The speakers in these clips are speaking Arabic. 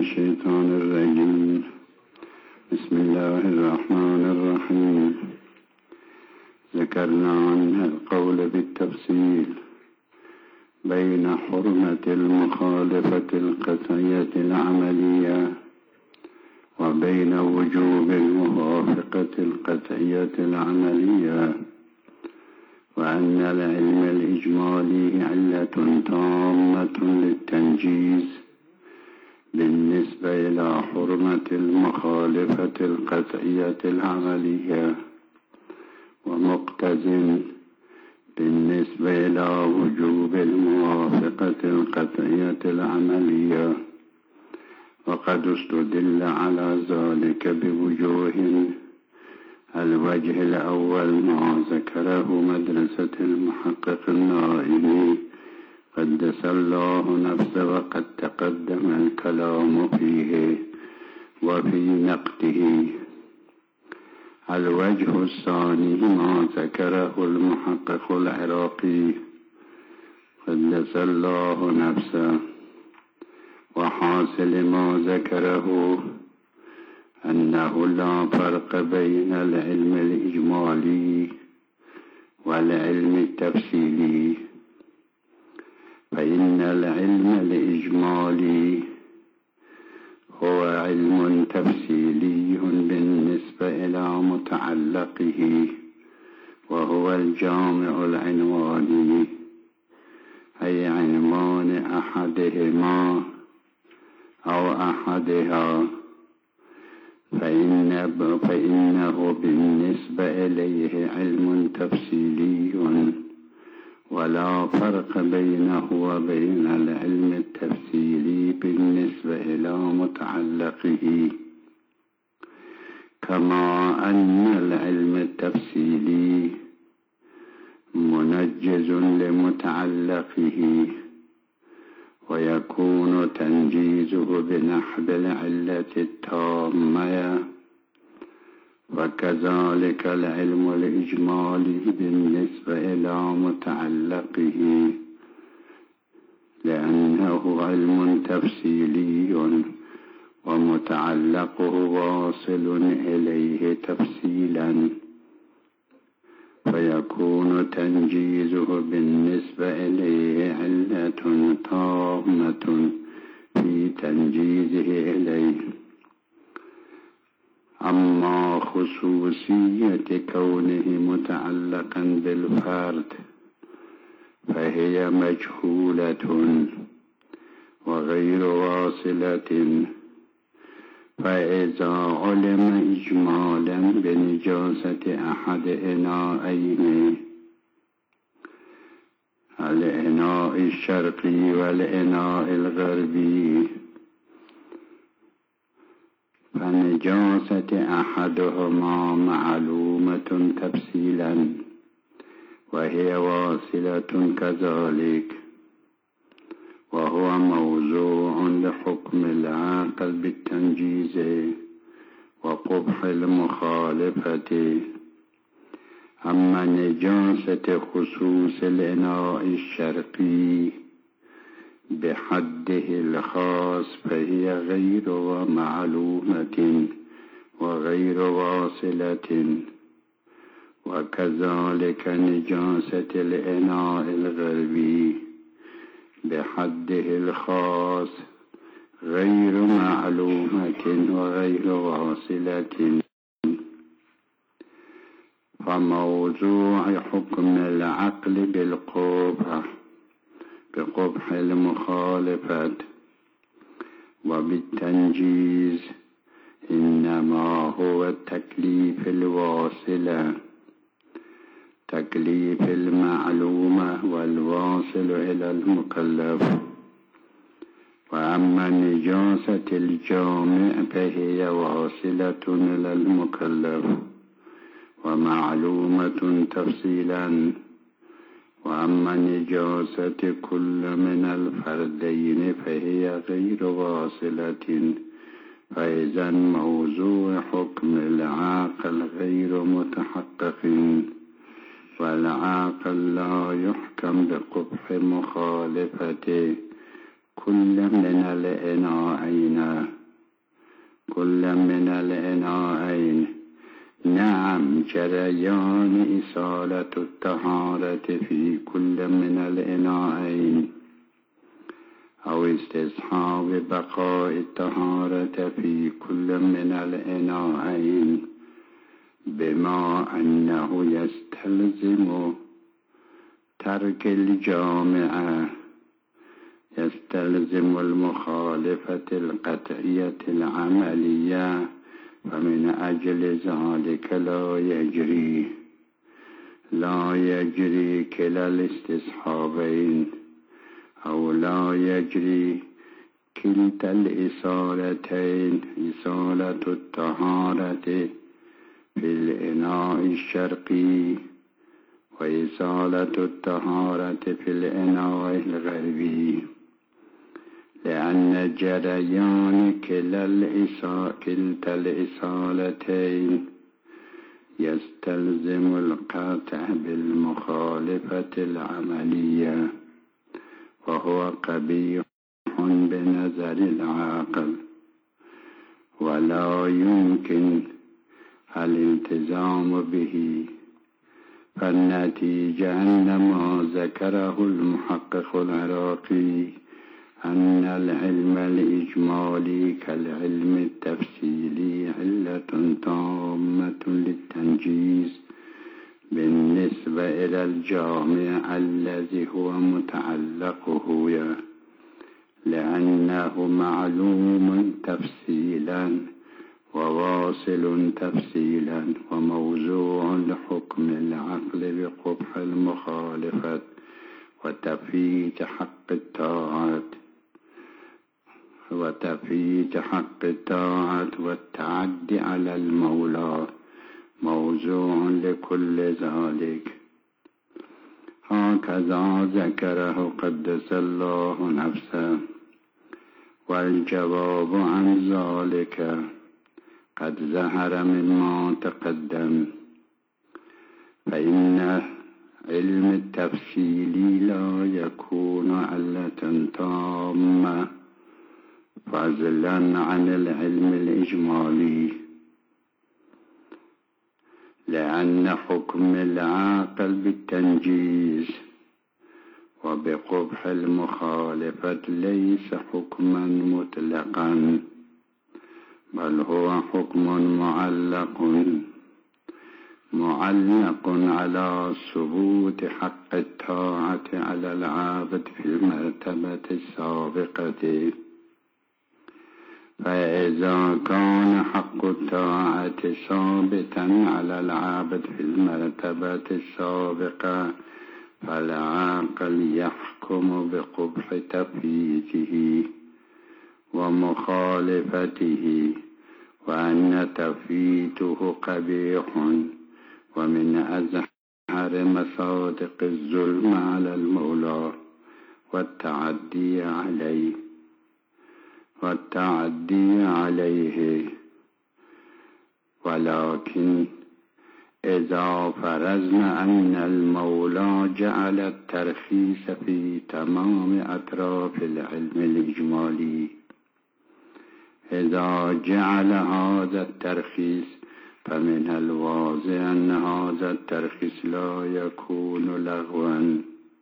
الشيطان الرجيم. بسم الله الرحمن الرحيم. ذكرنا عنها القول بالتفصيل بين حرمة المخالفة القطعية العملية وبين وجوب الموافقة القطعية العملية، وأن العلم الإجمالي علة تامة للتنجيز بالنسبة إلى حرمة المخالفة القطعية العملية، ومقتضٍ بالنسبة إلى وجوب الموافقة القطعية العملية. وقد استدل على ذلك بوجوه. الوجه الأول ما ذكره مدرسة المحقق النائمي قدس الله نفسه، وقد تقدم الكلام فيه وفي نقده. الوجه الثاني ما ذكره المحقق العراقي قدس الله نفسه، وحاصل ما ذكره أنه لا فرق بين العلم الإجمالي والعلم التفصيلي، فإن العلم الإجمالي هو علم تفصيلي بالنسبة إلى متعلقه، وهو الجامع العنواني، أي عنوان أحدهما أو أحدها، فإنه بالنسبة إليه علم تفصيلي، ولا فرق بينه وبين العلم التفصيلي بالنسبة إلى متعلقه، كما أن العلم التفصيلي منجز لمتعلقه، ويكون تنجيزه بنحو العلة التامة. وكذلك العلم الإجمالي بالنسبة إلى متعلقه، لأنه علم تفصيلي ومتعلقه واصل إليه تفصيلا، فيكون تنجيزه بالنسبة إليه علة تامة في تنجيزه إليه. أما خصوصية كونه متعلقا بالفرد فهي مجهولة وغير واصلة، فإذا علم إجمالا بنجاسة أحد إناءين، الإناء الشرقي والإناء الغربي، فنجاسة أحدهما معلومة تفصيلا وهي واصلة كذلك، وهو موضوع لحكم العاقل بالتنجيز وقبح المخالفة. أما نجاسة خصوص الإناء الشرقي بحده الخاص فهي غير معلومة وغير واصلة، وكذلك نجاسة الإناء الغربي بحده الخاص غير معلومة وغير واصلة. فموضوع حكم العقل بقبح المخالفة وبالتنجيز إنما هو التكليف الواصلة، تكليف المعلومة والواصل إلى المكلف. وأما نجاسة الجامع فهي واصلة إلى المكلف ومعلومة تفصيلا. وأما نجاسة كل من الفردين فهي غير واصلة، فإذا موضوع حكم العاقل غير متحقق، والعاقل لا يحكم بقبح مخالفته كل من الإناءين كل من الإناءين. نعم، جريان إصالة الطهارة في كل من الإناءين، أو استصحاب بقاء الطهارة في كل من الإناءين، بما أنه يستلزم ترك الجامعة، يستلزم المخالفة القطعية العملية، فمن أجل ذلك لا يجري كلا الاستصحابين، أو لا يجري كلتا الإصالتين، إصالة الطهارة في الإناء الشرقي وإصالة الطهارة في الإناء الغربي، لأن جريان كلتا الإصالتين يستلزم القطع بالمخالفة العملية، وهو قبيح بنظر العاقل، ولا يمكن الالتزام به. فالنتيجة أن ما ذكره المحقق العراقي أن العلم الإجمالي كالعلم التفصيلي علة تامة للتنجيز بالنسبة إلى الجامع الذي هو متعلقه، لأنه معلوم تفصيلا وواصل تفصيلا، وموضوع لحكم العقل بقبح المخالفة وتفيت حق الطاعة والتعدي على المولى، موضوع لكل ذلك. هكذا ذكره قدس الله نفسه. والجواب عن ذلك قد ظهر مما تقدم، فإن علم التفصيل لا يكون علة تامة فضلا عن العلم الإجمالي، لأن حكم العاقل بالتنجيز وبقبح المخالفة ليس حكما مطلقا، بل هو حكم معلق على ثبوت حق الطاعة على العابد في المرتبة السابقة. فإذا كان حق الطاعة ثابتا على العابد في المرتبة السابقة، فالعاقل يحكم بقبح تفييته ومخالفته، وأن تفييته قبيح ومن أزهر مصادق الظلم على المولى والتعدي عليه. ولكن إذا فرضنا أن المولى جعل الترخيص في تمام أطراف العلم الإجمالي، إذا جعل هذا الترخيص، فمن الواضح أن هذا الترخيص لا يكون لغوا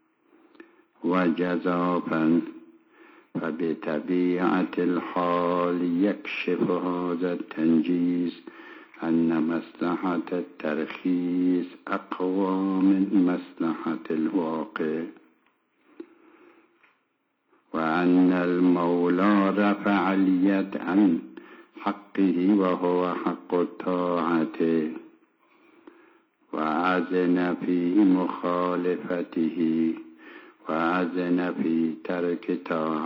وجزافا، فبطبيعة الحال يكشف هذا التنجيز أن مصلحة الترخيص أقوى من مصلحة الواقع، وأن المولى رفع اليد عن حقه وهو حق الطاعة، وأذن في مخالفته، وأذن في ترك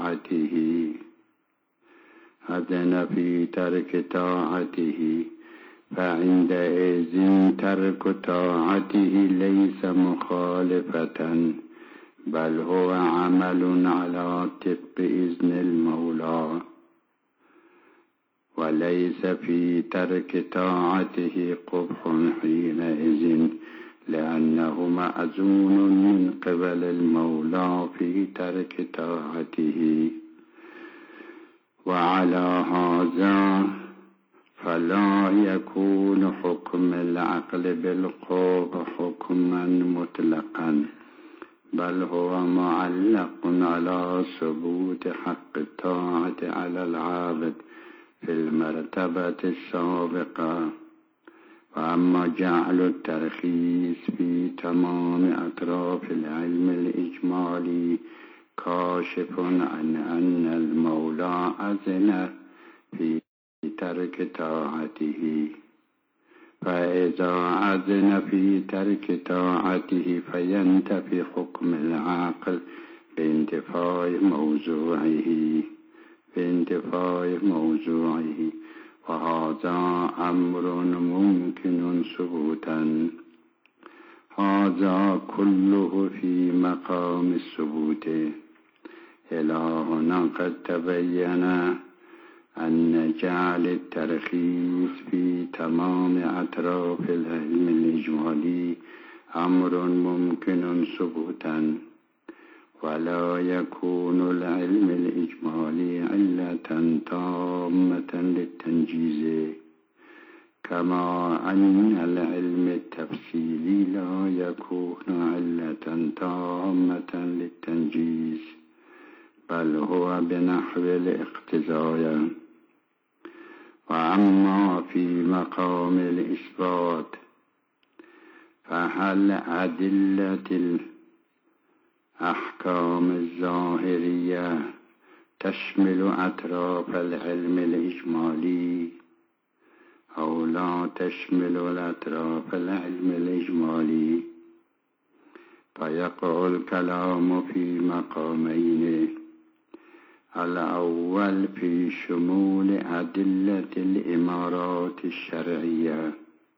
طاعته، فعندئذ ترك طاعته ليس مخالفة، بل هو عمل على طبق إذن المولى، وليس في ترك طاعته قبح حينئذ، لأنه مأذون من قبل المولى في ترك طاعته. وعلى هذا فلا يكون حكم العقل بالقبح حكما مطلقا، بل هو معلق على ثبوت حق الطاعة على العابد في المرتبة السابقة. وأما جعل الترخيص في تمام أطراف العلم الإجمالي كاشف عن أن المولى أذن في ترك طاعته، فإذا أذن في ترك طاعته فينتفي حكم العقل بانتفاء موضوعه، وهذا أمر ممكن ثبوتا. هذا كله في مقام الثبوت. إلى هنا قد تبين أن جعل الترخيص في تمام أطراف العلم الإجمالي أمر ممكن ثبوتا، ولا يكون العلم الإجمالي علة تامة للتنجيز، كما أن العلم التفصيلي لا يكون علة تامة للتنجيز، بل هو بنحو الاقتضاء. وأما في مقام الإثبات فهل أدلة الأحكام الظاهرية تشمل أطراف العلم الإجمالي أو لا تشمل الأطراف العلم الإجمالي؟ فيقع الكلام في مقامين: الأول في شمول أدلة الإمارات الشرعية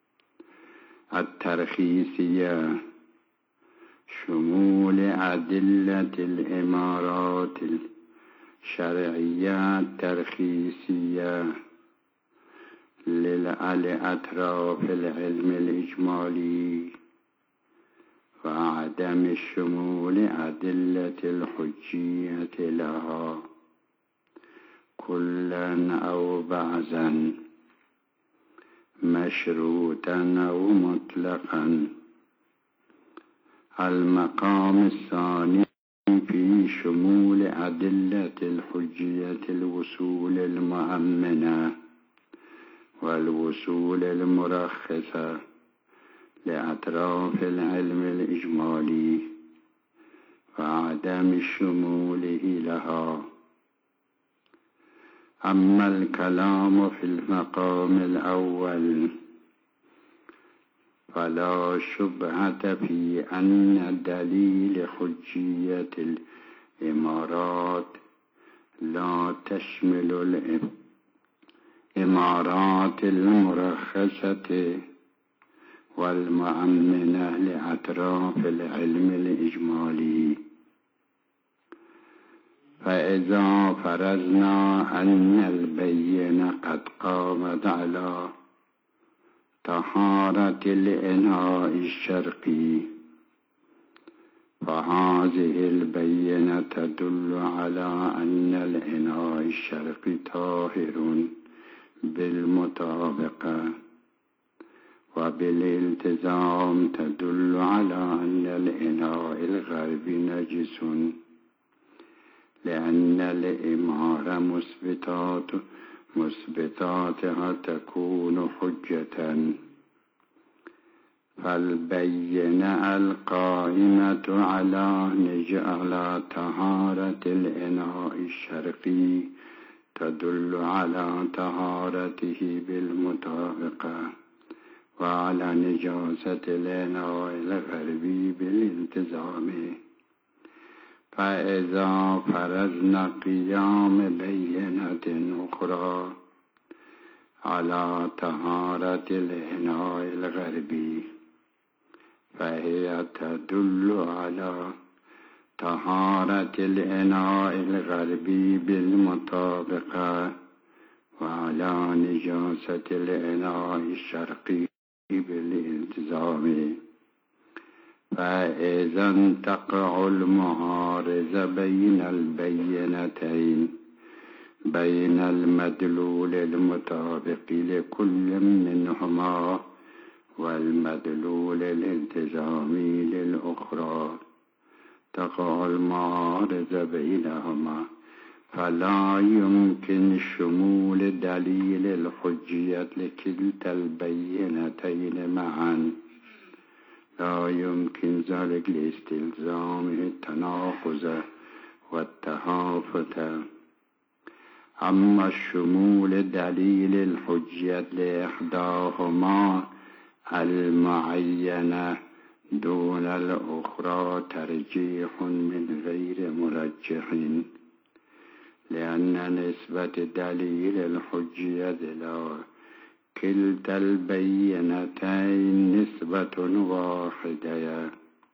الترخيصية، شمول أدلة الإمارات الشرعية الترخيصية لأطراف العلم الإجمالي، وعدم شمول أدلة الحجية لها كلا أو بعضا، مشروطا أو مطلقا. المقام الثاني في شمول أدلة الحجية الوصول المؤمنة والوصول المرخصة لأطراف العلم الإجمالي، وعدم شموله لها. أما الكلام في المقام الأول فلا شبهة في أن دليل حجية الإمارات لا تشمل الإمارات المرخصة والمؤمنة لأطراف العلم الإجمالي. فإذا فرضنا أن البينة قد قامت على طهارة الإناء الشرقي، فهذه البينة تدل على أن الإناء الشرقي طاهر بالمطابقة، وبالالتزام تدل على أن الإناء الغربي نجس، لأن الإمارة مثبتاتها تكون حجة. فالبينة القائمة على طهارة الإناء الشرقي تدل على طهارته بالمطابقة، وعلى نجاسة الإناء الغربي بالالتزام. فإذا فرضنا قيام بينة أخرى على طهارة الإناء الغربي فهي تدل على طهارة الإناء الغربي بالمطابقة، وعلى نجاسة الإناء الشرقي بالالتزام. فإذا تقع المعارضة بين البينتين بين المدلول المطابق لكل منهما والمدلول الالتزامي للأخرى تقع المعارضة بينهما، فلا يمكن شمول دليل الحجية لكلتا البينتين معا، لا يمكن ذلك لاستلزامه التناقض والتهافت. أما شمول دليل الحجية لإحداهما المعينة دون الأخرى ترجيح من غير مرجح، لأن نسبة دليل الحجية إلى كلتا البينتين نسبة واحدة،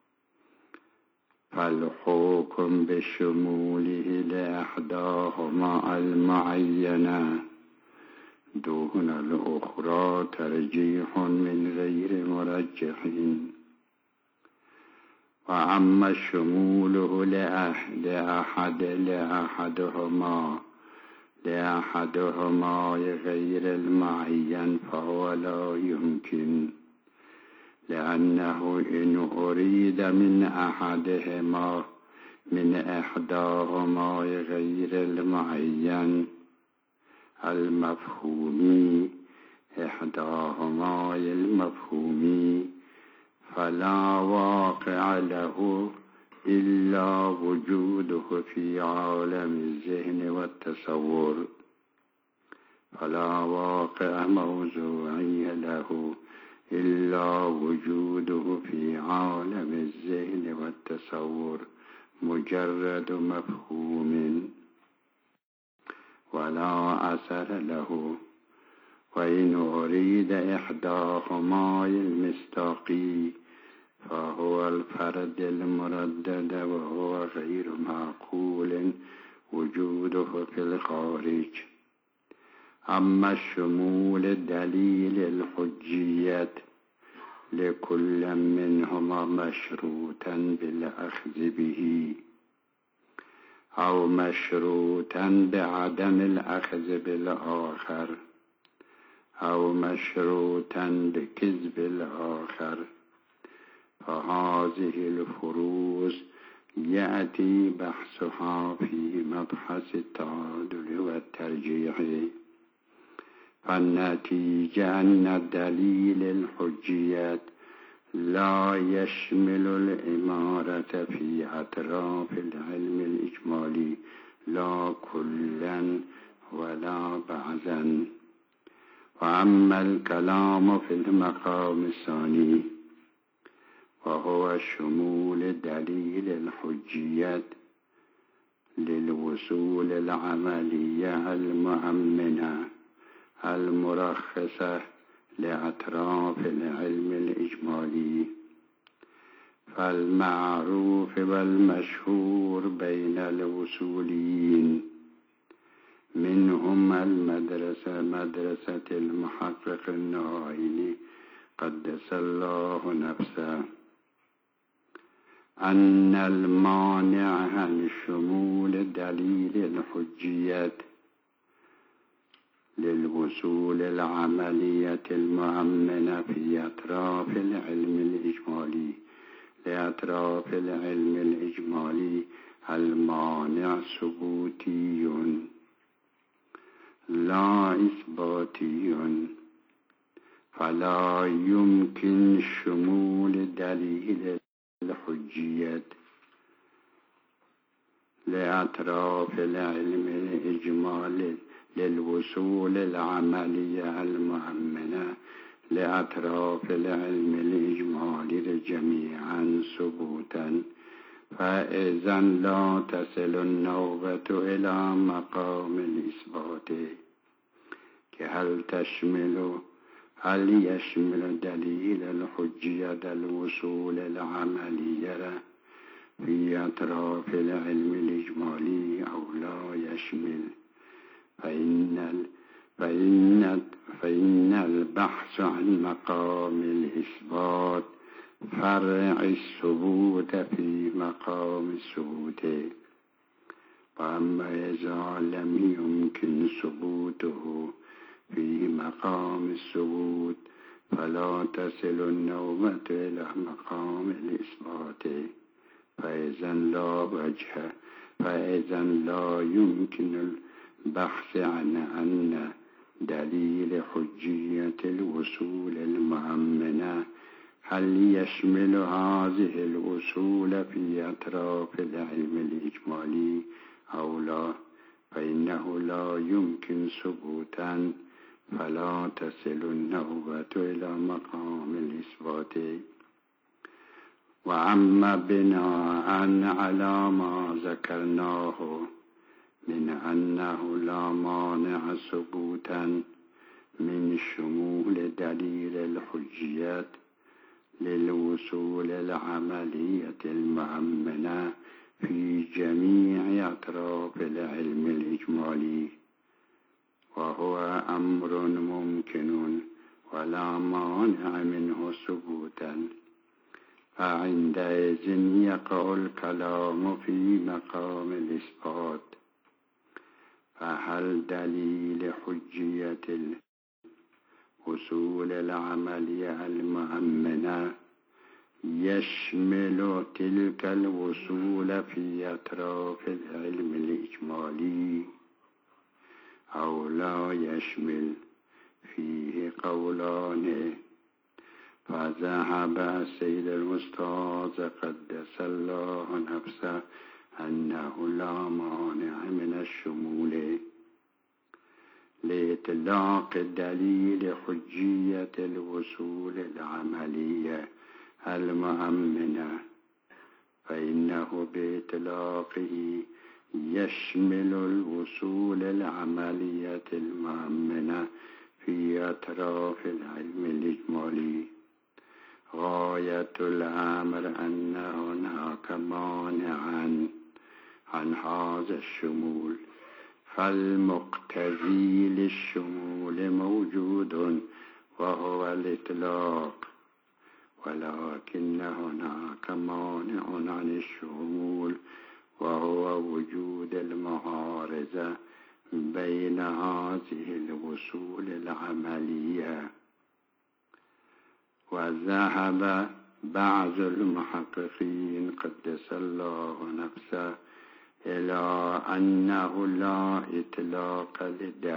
فالحكم بشموله لإحداهما المعينة دون الأخرى ترجيح من غير مرجح. وأما شموله لأحدهما غير المعين فهو لا يمكن، لأنه إن أريد من إحداهما غير المعين المفهومي فلا واقع له إلا وجوده في عالم الذهن والتصور، فلا واقع موضوعي له إلا وجوده في عالم الذهن والتصور مجرد مفهوم ولا أثر له. وإن أريد إحداهما المصداقي فهو الفرد المردد، وهو غير معقول وجوده في الخارج. أما شمول دليل الحجية لكل منهما مشروطا بالأخذ به أو مشروطا بعدم الأخذ بالآخر أو مشروطا بكذب الآخر، فهذه الفروض يأتي بحثها في مبحث التعادل والترجيح. فالنتيجة أن دليل الحجية لا يشمل الإمارة في أطراف العلم الإجمالي لا كلا ولا بعضا. وأما الكلام في المقام الثاني وهو شمول دليل الحجية للوصول العملية المؤمنة المرخصة لأطراف العلم الإجمالي، فالمعروف والمشهور بين الوصوليين منهم مدرسة المحقق النائلي قدس الله نفسه أن المانع عن شمول دليل الحجية للوصول العملية المؤمنة في أطراف العلم الإجمالي لأطراف العلم الإجمالي المانع ثبوتي لا إثباتي، فلا يمكن شمول دليل الحجية لأطراف العلم الإجمالي للوصول العملية المؤمنة لأطراف العلم الإجمالي جميعا ثبوتا، فإذا لا تصل النوبة إلى مقام الإثبات. هل يشمل دليل الحجية الوصول العملية في أطراف العلم الإجمالي أو لا يشمل؟ فإن البحث عن مقام الإثبات فرع الثبوت في مقام الثبوت، وأما إذا لم يمكن ثبوته في مقام الثبوت فلا تصل النوبة إلى مقام الإثبات، فإذا لا يمكن البحث عن أن دليل حجية الوصول المؤمنة هل يشمل هذه الوصول في أطراف العلم الإجمالي أو لا، فإنه لا يمكن ثبوتا، فلا تصل النوبة إلى مقام الإثبات. وأما بناء على ما ذكرناه من أنه لا مانع ثبوتا من شمول دليل الحجيات للوصول العملية المؤمنة في جميع أطراف العلم الإجمالي، وهو أمر ممكن ولا مانع منه ثبوتا، فعندئذ يقع الكلام في مقام الإثبات. فهل دليل حجية الوصول العملية المؤمنة يشمل تلك الوصول في أطراف العلم الإجمالي أو لا يشمل؟ فيه قولان. فذهب السيد الأستاذ قدس الله نفسه أنه لا مانع من الشمول لإطلاق دليل حجية الوصول العملية المؤمنة، فإنه بإطلاقه يشمل الوصول العملية المؤمنة في أطراف العلم الإجمالي. غاية الأمر أن هناك مانعا عن هذا الشمول، فالمقتضي للشمول موجود وهو الإطلاق، ولكن هناك مانع عن الشمول وهو وجود المعارضة بين هذه الوصول العملية. وذهب بعض المحققين قدس الله نفسه إلى أنه لا إطلاق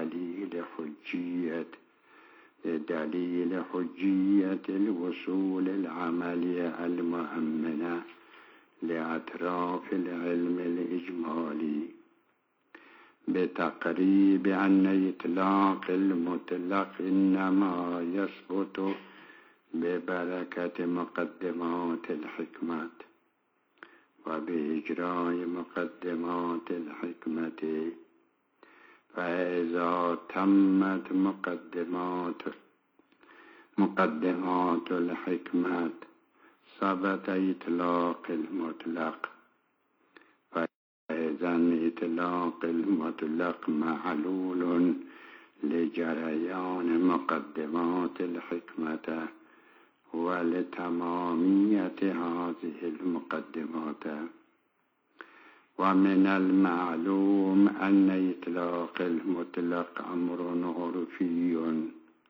لدليل حجية الوصول العملية المؤمنة لأطراف العلم الإجمالي، بتقريب أن إطلاق المطلق إنما يثبت ببركة مقدمات الحكمة، وبإجراء مقدمات الحكمة، فإذا تمت مقدمات الحكمة ثبت إطلاق المطلق، فإذا إطلاق المطلق معلول لجريان مقدمات الحكمة ولتمامية هذه المقدمات. ومن المعلوم أن إطلاق المطلق أمر عرفي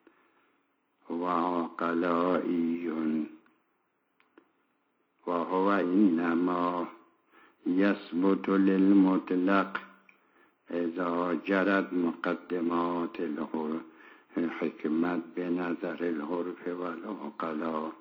وعقلائي، وهو إنما يثبت للمطلق إذا جرت مقدمات الحكمة بنظر العرف والعقلاء،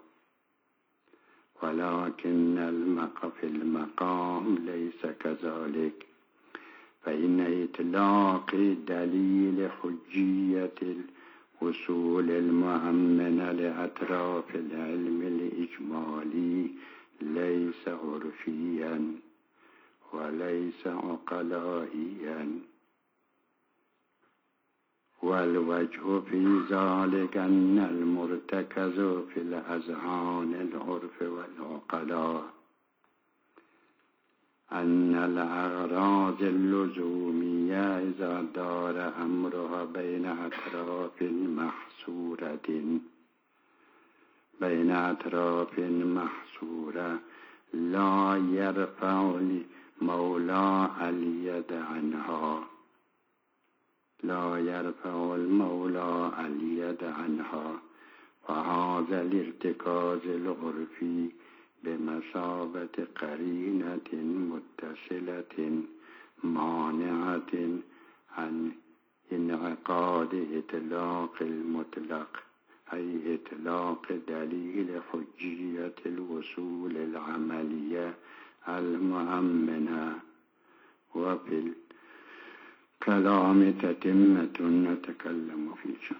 ولكن في المقام ليس كذلك، فإن إطلاق دليل حجية الوصول المؤمنة لأطراف العلم الإجمالي ليس عرفيا وليس عقلائيا. والوجه في ذلك أن المرتكز في الأذهان العرف والعقلاء أن الأغراض اللزومية إذا دار أمرها بين أطراف محصورة لا مولا اليد عنها لا يرفع المولى اليد عنها فهذا الارتكاز العرفي بمثابة قرينة متصلة مانعة عن انعقاد إطلاق المطلق، أي إطلاق دليل حجية الوصول العملية المؤمنة. وفي الكلام تتمة نتكلم فيه.